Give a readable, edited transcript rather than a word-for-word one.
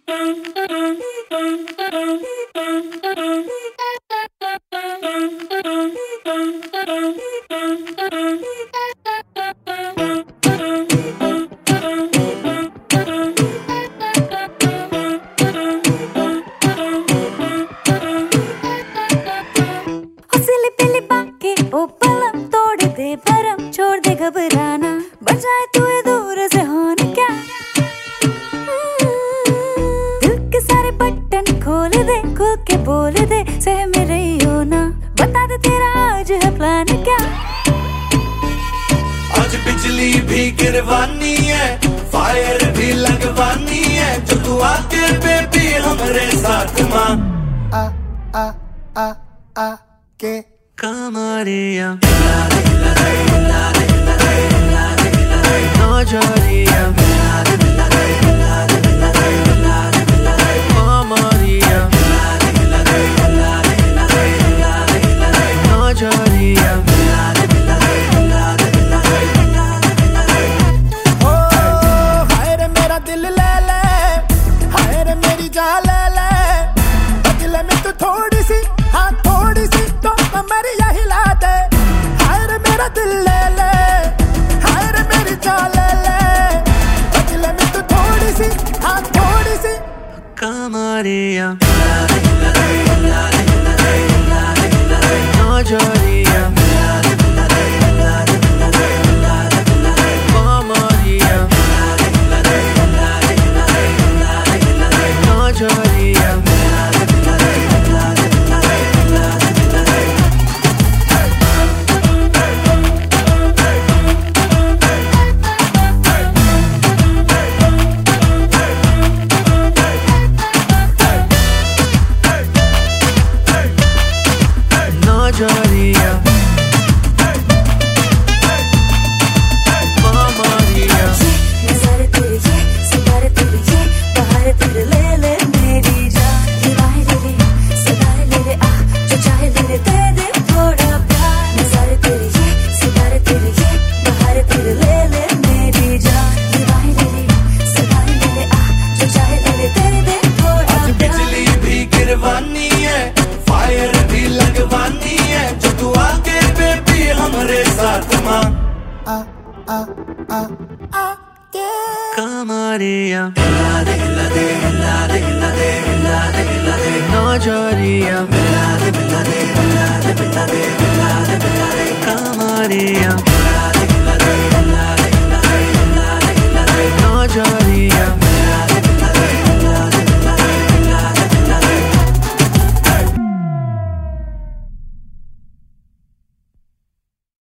भरम छोड़ दे घबराना, बजाए तू दूर से होन क्या। दिल के सारे बटन खोल दे, खुल के बोल दे, सह मेरे हो ना, बता दे तेरा आज है प्लान क्या। आज बिजली भी गिरवानी है, फायर भी लगवानी है, जो तू आके बेबी हमारे साथ मां आ आ आ आ के कमरिया थोड़ी सी, हाँ थोड़ी सी तो कमरिया हिला दे। हाय रे मेरा दिल ले ले, हाय रे मेरी जान ले ले, बदले में तू थोड़ी सी, हाँ थोड़ी सी कमरिया फायर भी लगवानी है, जो तू आके बेबी हमारे साथ मां आ आ आ आ के कमरिया